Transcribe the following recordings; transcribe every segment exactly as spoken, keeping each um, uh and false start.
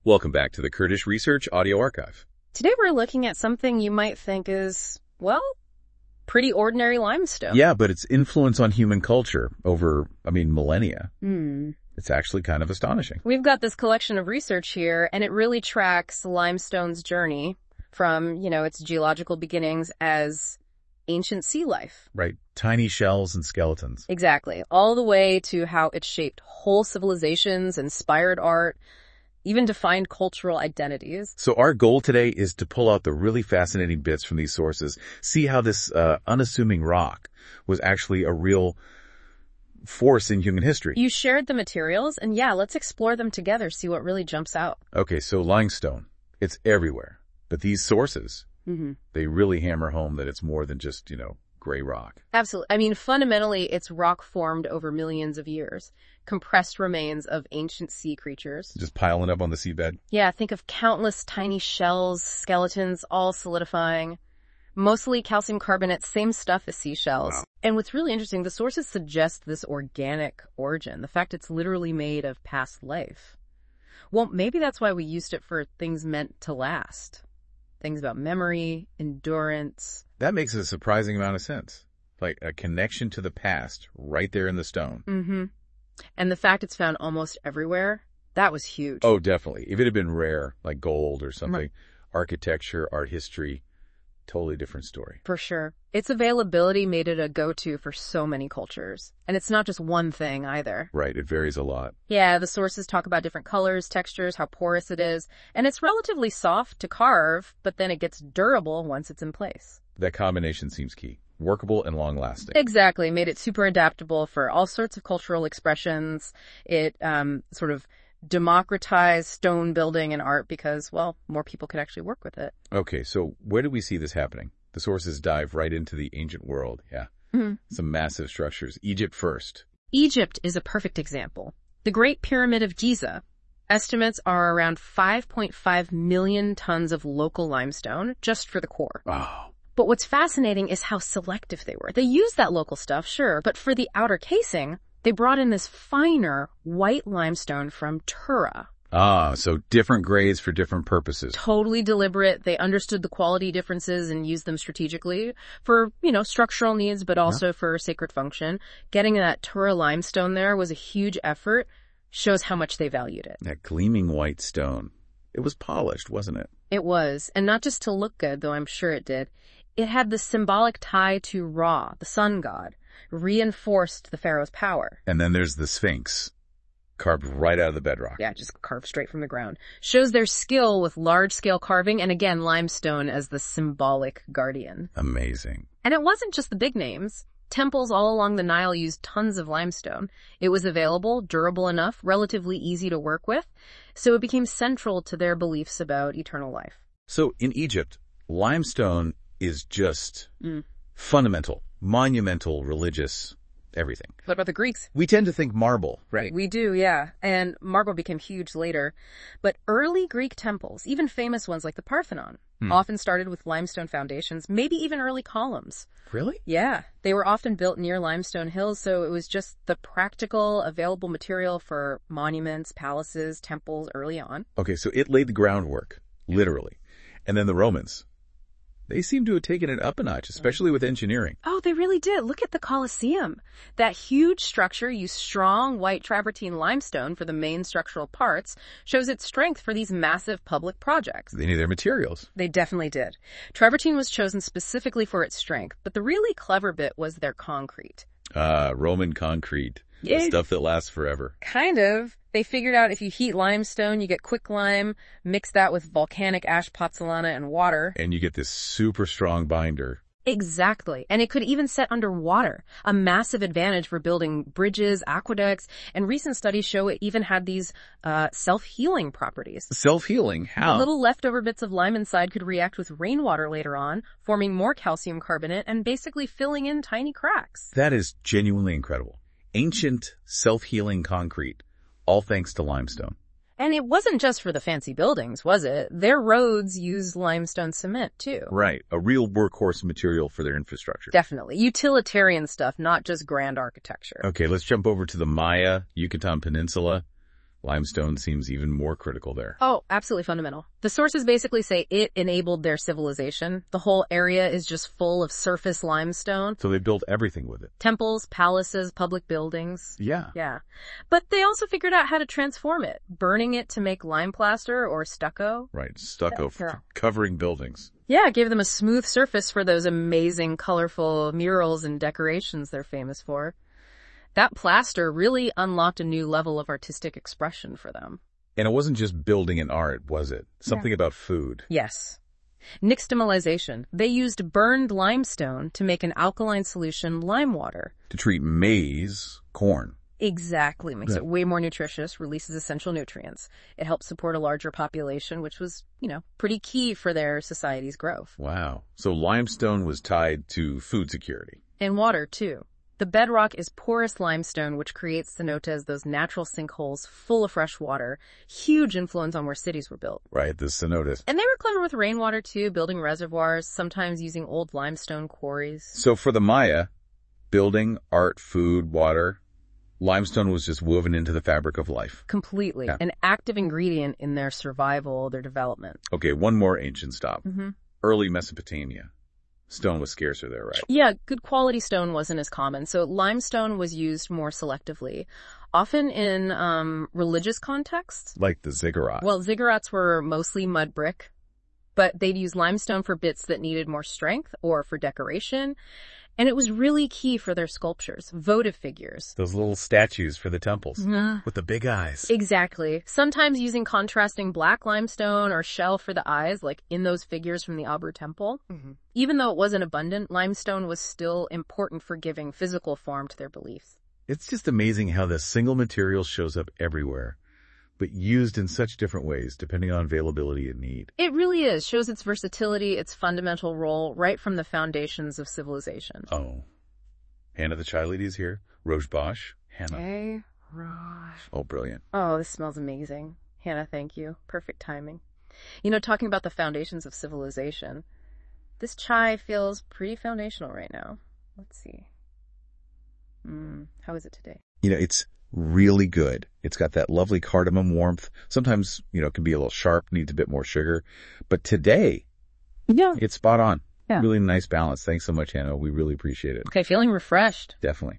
Welcome back to the Kurdish Research Audio Archive. Today we're looking at something you might think is, well, pretty ordinary limestone. Yeah, but its influence on human culture over, I mean, millennia. Hmm. It's actually kind of astonishing. We've got this collection of research here, and it really tracks limestone's journey from, you know, its geological beginnings as ancient sea life. Right. Tiny shells and skeletons. Exactly. All the way to how it shaped whole civilizations, inspired art, even defined cultural identities. So our goal today is to pull out the really fascinating bits from these sources, see how this uh, unassuming rock was actually a real force in human history. You shared the materials, and yeah, let's explore them together, see what really jumps out. Okay, so limestone, it's everywhere. But these sources, Mm-hmm. they really hammer home that it's more than just, you know, gray rock. Absolutely. I mean, fundamentally, it's rock formed over millions of years, compressed remains of ancient sea creatures. Just piling up on the seabed. Yeah, think of countless tiny shells, skeletons, all solidifying. Mostly calcium carbonate, same stuff as seashells. Wow. And what's really interesting, the sources suggest this organic origin, the fact it's literally made of past life. Well, maybe that's why we used it for things meant to last. Things about memory, endurance. That makes a surprising amount of sense. Like a connection to the past right there in the stone. Mm-hmm. And the fact it's found almost everywhere, that was huge. Oh, definitely. If it had been rare, like gold or something, Right. architecture, art history, totally different story. For sure. Its availability made it a go-to for so many cultures. And it's not just one thing either. Right. It varies a lot. Yeah, the sources talk about different colors, textures, how porous it is. And it's relatively soft to carve, but then it gets durable once it's in place. That combination seems key. Workable and long-lasting. Exactly. Made it super adaptable for all sorts of cultural expressions. It um, sort of democratized stone building and art because, well, more people could actually work with it. Okay, so where do we see this happening? The sources dive right into the ancient world. Yeah. Mm-hmm. Some massive structures. Egypt first. Egypt is a perfect example. The Great Pyramid of Giza. Estimates are around five point five million tons of local limestone just for the core. Oh. But what's fascinating is how selective they were. They used that local stuff, sure, but for the outer casing, they brought in this finer white limestone from Tura. Ah, so different grades for different purposes. Totally deliberate. They understood the quality differences and used them strategically for, you know, structural needs, but also yeah. for sacred function. Getting that Tura limestone there was a huge effort. Shows how much they valued it. That gleaming white stone. It was polished, wasn't it? It was. And not just to look good, though I'm sure it did. It had the symbolic tie to Ra, the sun god, reinforced the pharaoh's power. And then there's the Sphinx, carved right out of the bedrock. Yeah, just carved straight from the ground. Shows their skill with large-scale carving and, again, limestone as the symbolic guardian. Amazing. And it wasn't just the big names. Temples all along the Nile used tons of limestone. It was available, durable enough, relatively easy to work with, so it became central to their beliefs about eternal life. So in Egypt, limestone is just mm. fundamental, monumental, religious, everything. What about the Greeks? We tend to think marble, right? We do, yeah. And marble became huge later. But early Greek temples, even famous ones like the Parthenon, hmm. often started with limestone foundations, maybe even early columns. Really? Yeah. They were often built near limestone hills, so it was just the practical, available material for monuments, palaces, temples early on. Okay, so it laid the groundwork, literally. And then the Romans. They seem to have taken it up a notch, especially with engineering. Oh, they really did. Look at the Colosseum. That huge structure used strong white travertine limestone for the main structural parts, shows its strength for these massive public projects. They knew their materials. They definitely did. Travertine was chosen specifically for its strength, but the really clever bit was their concrete. Ah, uh, Roman concrete. The Yeah. stuff that lasts forever. Kind of. They figured out if you heat limestone, you get quicklime, mix that with volcanic ash pozzolana and water. And you get this super strong binder. Exactly. And it could even set underwater, a massive advantage for building bridges, aqueducts, and recent studies show it even had these uh self-healing properties. Self-healing? How? Little leftover bits of lime inside could react with rainwater later on, forming more calcium carbonate and basically filling in tiny cracks. That is genuinely incredible. Ancient self-healing concrete, all thanks to limestone. And it wasn't just for the fancy buildings, was it? Their roads used limestone cement, too. Right. A real workhorse material for their infrastructure. Definitely. Utilitarian stuff, not just grand architecture. Okay, let's jump over to the Maya, Yucatan Peninsula. Limestone seems even more critical there. Oh, absolutely fundamental. The sources basically say it enabled their civilization. The whole area is just full of surface limestone. So they built everything with it. Temples, palaces, public buildings. Yeah. Yeah. But they also figured out how to transform it, burning it to make lime plaster or stucco. Right, stucco Yeah. f- covering buildings. Yeah, it gave them a smooth surface for those amazing, colorful murals and decorations they're famous for. That plaster really unlocked a new level of artistic expression for them. And it wasn't just building and art, was it? Something about food. Yes. Nixtamalization. They used burned limestone to make an alkaline solution lime water. To treat maize, corn. Exactly. Makes Yeah. it way more nutritious, releases essential nutrients. It helps support a larger population, which was, you know, pretty key for their society's growth. Wow. So limestone was tied to food security. And water, too. The bedrock is porous limestone, which creates cenotes, those natural sinkholes full of fresh water. Huge influence on where cities were built. Right, the cenotes. And they were clever with rainwater, too, building reservoirs, sometimes using old limestone quarries. So for the Maya, building, art, food, water, limestone was just woven into the fabric of life. Completely. Yeah. An active ingredient in their survival, their development. Okay, one more ancient stop. Mm-hmm. Early Mesopotamia. Stone was scarcer there, right? Yeah, good quality stone wasn't as common, so limestone was used more selectively, often in um, religious contexts. Like the ziggurat. Well, ziggurats were mostly mud brick, but they'd use limestone for bits that needed more strength or for decoration, and it was really key for their sculptures, votive figures. Those little statues for the temples. Uh, With the big eyes. exactly. Sometimes using contrasting black limestone or shell for the eyes, like in those figures from the Abu Temple. Mm-hmm. Even though it wasn't abundant, limestone was still important for giving physical form to their beliefs. It's just amazing how this single material shows up everywhere, but used in such different ways depending on availability and need. It really is. Shows its versatility, its fundamental role, right from the foundations of civilization. Oh. Hannah the Chai Lady is here. Roj Bosch. Hannah. Hey, Raj. Oh, brilliant. Oh, this smells amazing. Hannah, thank you. Perfect timing. You know, talking about the foundations of civilization, this chai feels pretty foundational right now. Let's see. Mm, how is it today? You know, it's really good. It's got that lovely cardamom warmth. Sometimes, you know, it can be a little sharp, needs a bit more sugar. But today, Yeah. it's spot on. Yeah. Really nice balance. Thanks so much, Hannah. We really appreciate it. Okay, feeling refreshed. Definitely.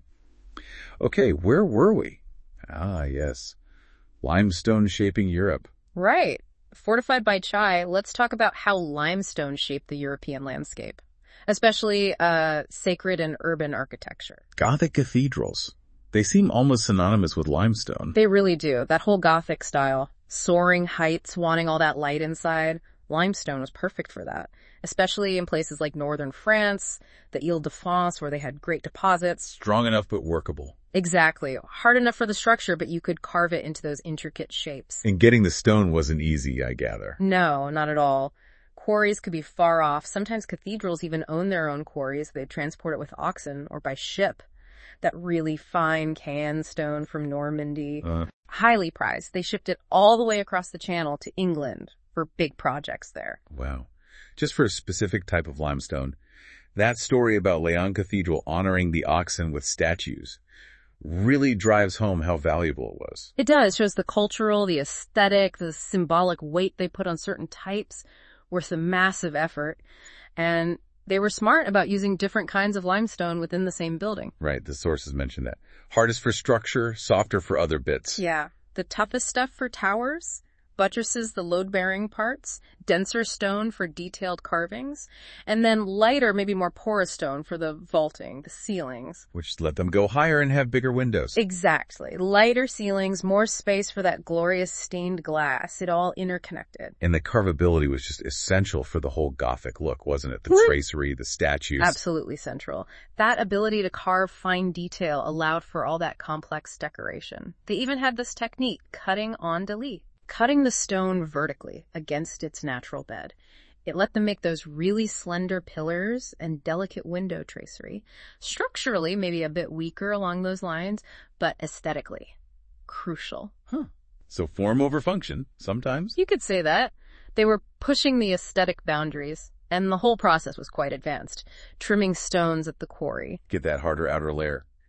Okay, where were we? Ah, yes. Limestone shaping Europe. Right. Fortified by chai, let's talk about how limestone shaped the European landscape, especially uh, sacred and urban architecture. Gothic cathedrals. They seem almost synonymous with limestone. They really do. That whole Gothic style, soaring heights, wanting all that light inside, limestone was perfect for that, especially in places like northern France, the Ile-de-France, where they had great deposits. Strong enough but workable. Exactly. Hard enough for the structure, but you could carve it into those intricate shapes. And getting the stone wasn't easy, I gather. No, not at all. Quarries could be far off. Sometimes cathedrals even own their own quarries. They'd transport it with oxen or by ship. That really fine can stone from Normandy. Uh, Highly prized. They shipped it all the way across the channel to England for big projects there. wow. Just for a specific type of limestone, that story about Leon Cathedral honoring the oxen with statues really drives home how valuable it was. It does. Shows the cultural, the aesthetic, the symbolic weight they put on certain types, worth a massive effort. And they were smart about using different kinds of limestone within the same building. Right, the sources mentioned that. Hardest for structure, softer for other bits. Yeah. The toughest stuff for towers, buttresses, the load-bearing parts, denser stone for detailed carvings, and then lighter, maybe more porous stone for the vaulting, the ceilings. Which let them go higher and have bigger windows. Exactly. Lighter ceilings, more space for that glorious stained glass. It all interconnected. And the carvability was just essential for the whole Gothic look, wasn't it? The What? tracery, the statues. Absolutely central. That ability to carve fine detail allowed for all that complex decoration. They even had this technique, cutting en délits. Cutting the stone vertically against its natural bed. It let them make those really slender pillars and delicate window tracery. Structurally, maybe a bit weaker along those lines, but aesthetically, crucial. Huh. So form over function, sometimes. You could say that. They were pushing the aesthetic boundaries, and the whole process was quite advanced. Trimming stones at the quarry. Get that harder outer layer.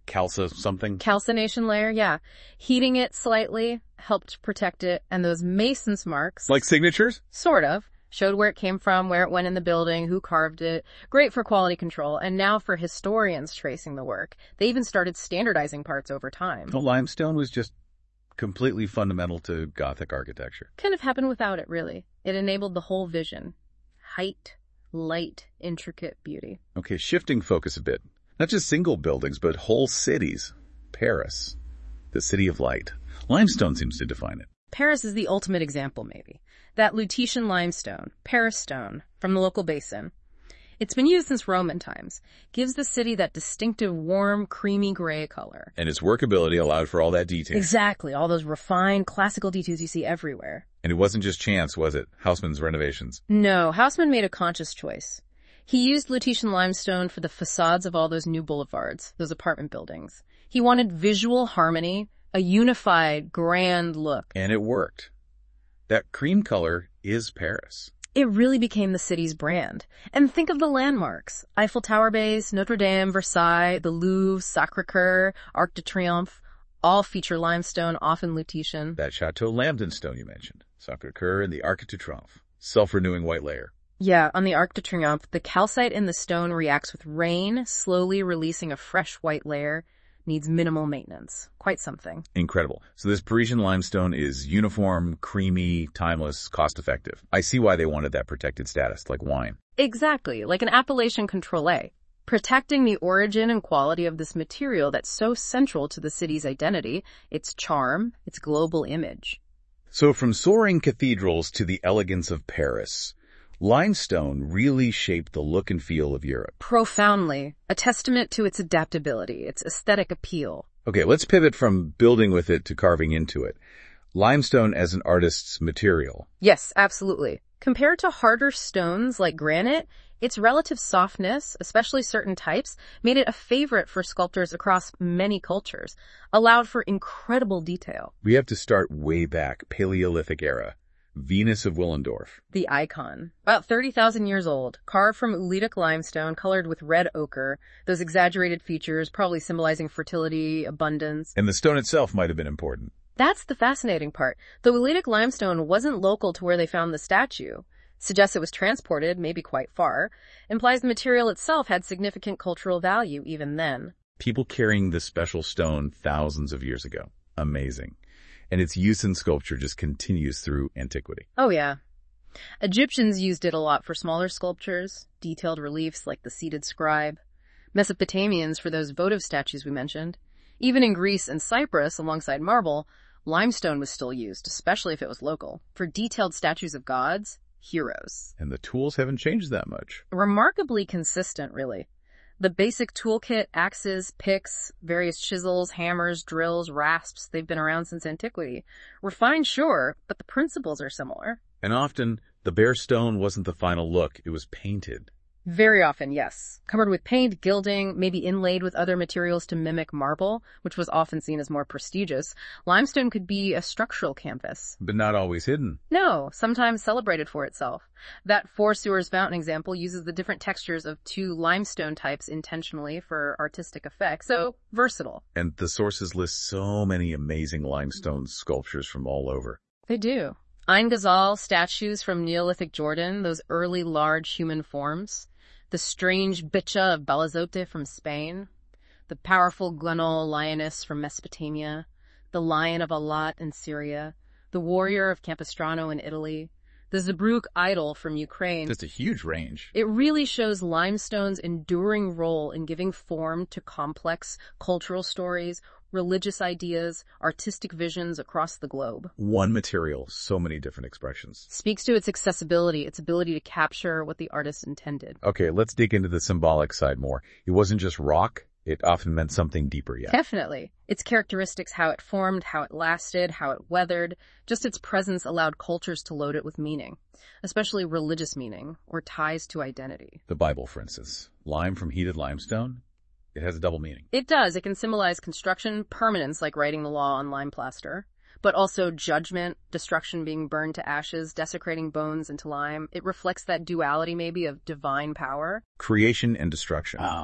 calca something? Calcination layer, yeah. Heating it slightly helped protect it, and those mason's marks... Like signatures? Sort of. Showed where it came from, where it went in the building, who carved it. Great for quality control, and now for historians tracing the work. They even started standardizing parts over time. The limestone was just completely fundamental to Gothic architecture. Couldn't have happened without it, really. It enabled the whole vision. Height, light, intricate beauty. Okay, shifting focus a bit. Not just single buildings, but whole cities. Paris, the city of light. Limestone seems to define it. Paris is the ultimate example, maybe. That Lutetia limestone, Paris stone, from the local basin. It's been used since Roman times. Gives the city that distinctive warm, creamy gray color. And its workability allowed for all that detail. Exactly, all those refined, classical details you see everywhere. And it wasn't just chance, was it? Haussmann's renovations. No, Haussmann made a conscious choice. He used Lutetia limestone for the facades of all those new boulevards, those apartment buildings. He wanted visual harmony, a unified, grand look. And it worked. That cream color is Paris. It really became the city's brand. And think of the landmarks. Eiffel Tower base, Notre Dame, Versailles, the Louvre, Sacré-Cœur, Arc de Triomphe, all feature limestone, often Lutetian. That Chateau Lambton stone you mentioned, Sacré-Cœur and the Arc de Triomphe, self-renewing white layer. Yeah, on the Arc de Triomphe, the calcite in the stone reacts with rain, slowly releasing a fresh white layer. Needs minimal maintenance. Quite something. Incredible. So this Parisian limestone is uniform, creamy, timeless, cost-effective. I see why they wanted that protected status, like wine. Exactly, like an appellation contrôlée. Protecting the origin and quality of this material that's so central to the city's identity, its charm, its global image. So from soaring cathedrals to the elegance of Paris, limestone really shaped the look and feel of Europe. Profoundly. A testament to its adaptability, its aesthetic appeal. Okay, let's pivot from building with it to carving into it. Limestone as an artist's material. Yes, absolutely. Compared to harder stones like granite, its relative softness, especially certain types, made it a favorite for sculptors across many cultures, allowed for incredible detail. We have to start way back, Paleolithic era. Venus of Willendorf. The icon. About thirty thousand years old, carved from Ulitic limestone, colored with red ochre, those exaggerated features probably symbolizing fertility, abundance. And the stone itself might have been important. That's the fascinating part. The Ulitic limestone wasn't local to where they found the statue. Suggests it was transported, maybe quite far. Implies the material itself had significant cultural value even then. People carrying this special stone thousands of years ago. Amazing. And its use in sculpture just continues through antiquity. Oh yeah. Egyptians used it a lot for smaller sculptures, detailed reliefs like the seated scribe. Mesopotamians for those votive statues we mentioned. Even in Greece and Cyprus, alongside marble, limestone was still used, especially if it was local, for detailed statues of gods, heroes. And the tools haven't changed that much. Remarkably consistent, really. The basic toolkit, axes, picks, various chisels, hammers, drills, rasps, they've been around since antiquity. Refined, sure, but the principles are similar. And often, the bare stone wasn't the final look, it was painted. Very often, yes. Covered with paint, gilding, maybe inlaid with other materials to mimic marble, which was often seen as more prestigious. Limestone could be a structural canvas. But not always hidden. No, sometimes celebrated for itself. That Four Sewers fountain example uses the different textures of two limestone types intentionally for artistic effect, so versatile. And the sources list so many amazing limestone sculptures from all over. They do. Ain Ghazal statues from Neolithic Jordan, those early large human forms. The strange bicha of Balazote from Spain, the powerful Guanol lioness from Mesopotamia, the lion of Alat in Syria, the warrior of Capistrano in Italy, the Zebruk idol from Ukraine. That's a huge range. It really shows limestone's enduring role in giving form to complex cultural stories, religious ideas, artistic visions across the globe. One material, so many different expressions. Speaks to its accessibility, its ability to capture what the artist intended. Okay, let's dig into the symbolic side more. It wasn't just rock. It often meant something deeper yet. Definitely. Its characteristics, how it formed, how it lasted, how it weathered, just its presence allowed cultures to load it with meaning, especially religious meaning or ties to identity. The Bible, for instance. Lime from heated limestone? It has a double meaning. It does. It can symbolize construction, permanence, like writing the law on lime plaster, but also judgment, destruction, being burned to ashes, desecrating bones into lime. It reflects that duality maybe of divine power. Creation and destruction. Oh.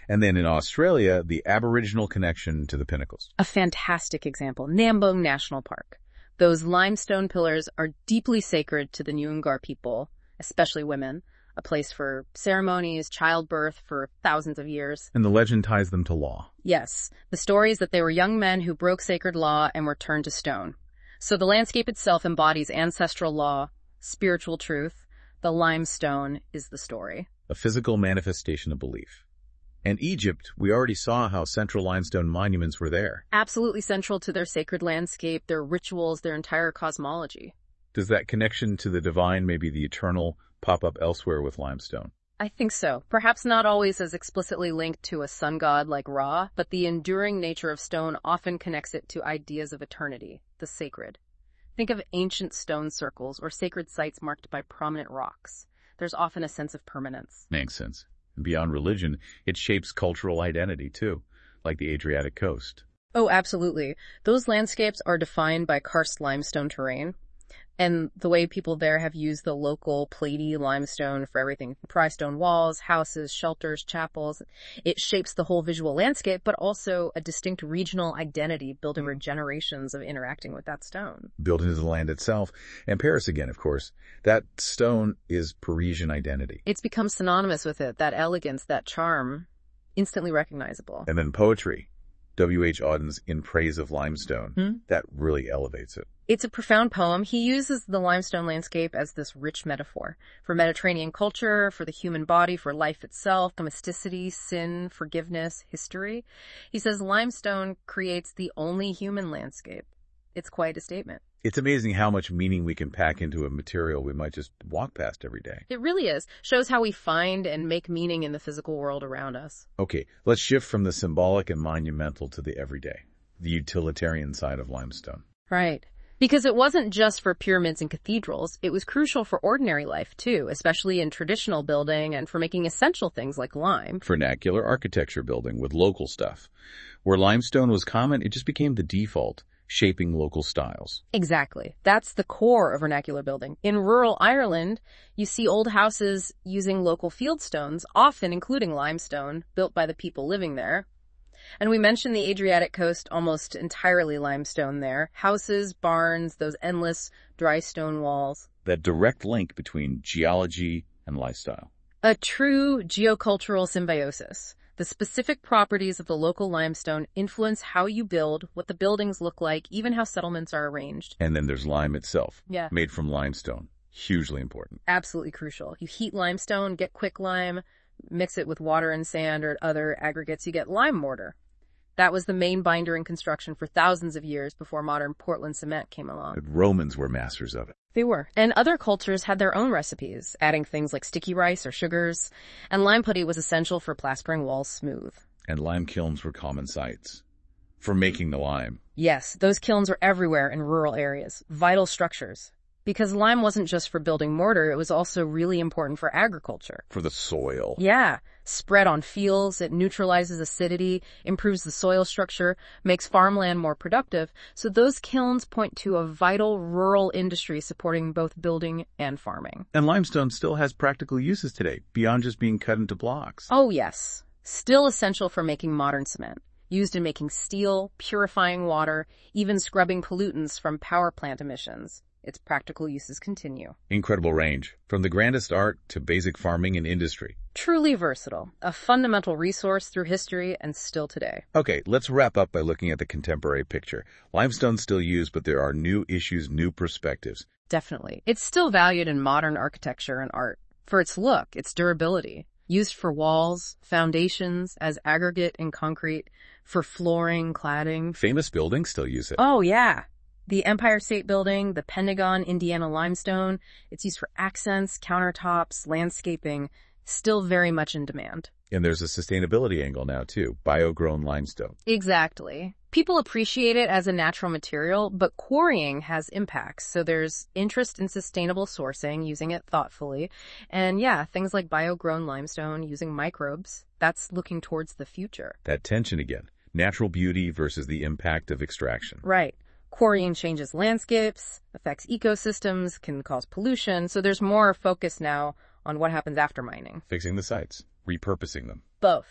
And then in Australia, the Aboriginal connection to the pinnacles. A fantastic example, Nambong National Park. Those limestone pillars are deeply sacred to the Nyungar people, especially women, a place for ceremonies, childbirth for thousands of years. And the legend ties them to law. Yes, the story is that they were young men who broke sacred law and were turned to stone. So the landscape itself embodies ancestral law, spiritual truth. The limestone is the story. A physical manifestation of belief. And Egypt, we already saw how central limestone monuments were there. Absolutely central to their sacred landscape, their rituals, their entire cosmology. Does that connection to the divine, maybe the eternal, pop up elsewhere with limestone? I think so. Perhaps not always as explicitly linked to a sun god like Ra, but the enduring nature of stone often connects it to ideas of eternity, the sacred. Think of ancient stone circles or sacred sites marked by prominent rocks. There's often a sense of permanence. Makes sense. Beyond religion, it shapes cultural identity, too, like the Adriatic coast. Oh, absolutely. Those landscapes are defined by karst limestone terrain, and the way people there have used the local platy limestone for everything. Pry stone walls, houses, shelters, chapels. It shapes the whole visual landscape, but also a distinct regional identity built over generations of interacting with that stone. Built into the land itself. And Paris again, of course. That stone is Parisian identity. It's become synonymous with it, that elegance, that charm, instantly recognizable. And then poetry. W H Auden's In Praise of Limestone. Hmm? That really elevates it. It's a profound poem. He uses the limestone landscape as this rich metaphor for Mediterranean culture, for the human body, for life itself, domesticity, sin, forgiveness, history. He says limestone creates the only human landscape. It's quite a statement. It's amazing how much meaning we can pack into a material we might just walk past every day. It really is. Shows how we find and make meaning in the physical world around us. Okay, let's shift from the symbolic and monumental to the everyday, the utilitarian side of limestone. Right. Because it wasn't just for pyramids and cathedrals, it was crucial for ordinary life too, especially in traditional building and for making essential things like lime. Vernacular architecture building with local stuff. Where limestone was common, it just became the default, shaping local styles. Exactly. That's the core of vernacular building. In rural Ireland, you see old houses using local fieldstones, often including limestone, built by the people living there. And we mentioned the Adriatic coast, almost entirely limestone there. Houses, barns, those endless dry stone walls. That direct link between geology and lifestyle. A true geocultural symbiosis. The specific properties of the local limestone influence how you build, what the buildings look like, even how settlements are arranged. And then there's lime itself, Yeah. made from limestone. Hugely important. Absolutely crucial. You heat limestone, get quicklime, mix it with water and sand or other aggregates, you get lime mortar. That was the main binder in construction for thousands of years before modern Portland cement came along. The Romans were masters of it. They were. And other cultures had their own recipes, adding things like sticky rice or sugars. And lime putty was essential for plastering walls smooth. And lime kilns were common sites for making the lime. Yes, those kilns were everywhere in rural areas, vital structures. Because lime wasn't just for building mortar, it was also really important for agriculture. For the soil. Yeah. Spread on fields, it neutralizes acidity, improves the soil structure, makes farmland more productive. So those kilns point to a vital rural industry supporting both building and farming. And limestone still has practical uses today, beyond just being cut into blocks. Oh, yes. Still essential for making modern cement. Used in making steel, purifying water, even scrubbing pollutants from power plant emissions. Its practical uses continue. Incredible range, from the grandest art to basic farming and industry. Truly versatile, a fundamental resource through history and still today. Okay, let's wrap up by looking at the contemporary picture. Limestone's still used, but there are new issues, new perspectives. Definitely. It's still valued in modern architecture and art for its look, its durability. Used for walls, foundations, as aggregate in concrete, for flooring, cladding. Famous buildings still use it. Oh, yeah. The Empire State Building, the Pentagon, Indiana limestone, it's used for accents, countertops, landscaping, still very much in demand. And there's a sustainability angle now, too. Bio-grown limestone. Exactly. People appreciate it as a natural material, but quarrying has impacts. So there's interest in sustainable sourcing, using it thoughtfully. And yeah, things like bio-grown limestone, using microbes, that's looking towards the future. That tension again. Natural beauty versus the impact of extraction. Right. Quarrying changes landscapes, affects ecosystems, can cause pollution, so there's more focus now on what happens after mining. Fixing the sites, repurposing them. Both.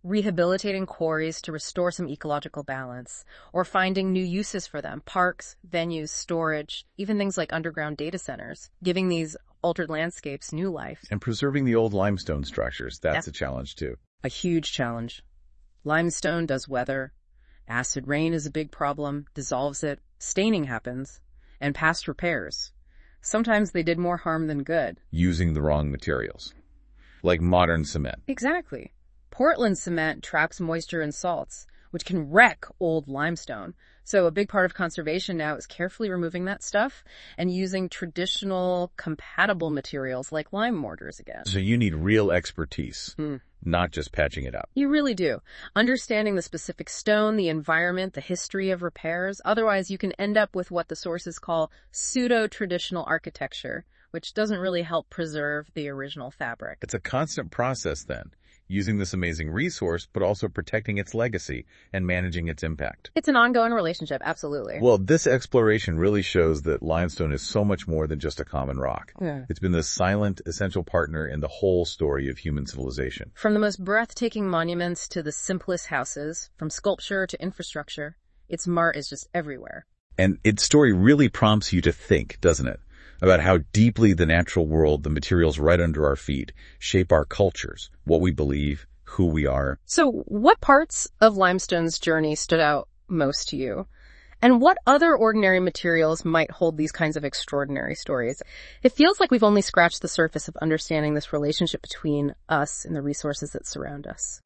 rehabilitating quarries to restore some ecological balance, or finding new uses for them, parks, venues, storage, even things like underground data centers, giving these altered landscapes new life. And preserving the old limestone structures, that's Yeah. a challenge too. A huge challenge. Limestone does weather. Acid rain is a big problem, dissolves it, staining happens, and past repairs. Sometimes they did more harm than good. Using the wrong materials, like modern cement. Exactly. Portland cement traps moisture and salts, which can wreck old limestone. So a big part of conservation now is carefully removing that stuff and using traditional compatible materials like lime mortars again. So you need real expertise, Hmm. not just patching it up. You really do. Understanding the specific stone, the environment, the history of repairs. Otherwise, you can end up with what the sources call pseudo-traditional architecture, which doesn't really help preserve the original fabric. It's a constant process then, using this amazing resource, but also protecting its legacy and managing its impact. It's an ongoing relationship, absolutely. Well, this exploration really shows that limestone is so much more than just a common rock. Yeah. It's been the silent, essential partner in the whole story of human civilization. From the most breathtaking monuments to the simplest houses, from sculpture to infrastructure, its mart is just everywhere. And its story really prompts you to think, doesn't it? About how deeply the natural world, the materials right under our feet, shape our cultures, what we believe, who we are. So what parts of limestone's journey stood out most to you? And what other ordinary materials might hold these kinds of extraordinary stories? It feels like we've only scratched the surface of understanding this relationship between us and the resources that surround us.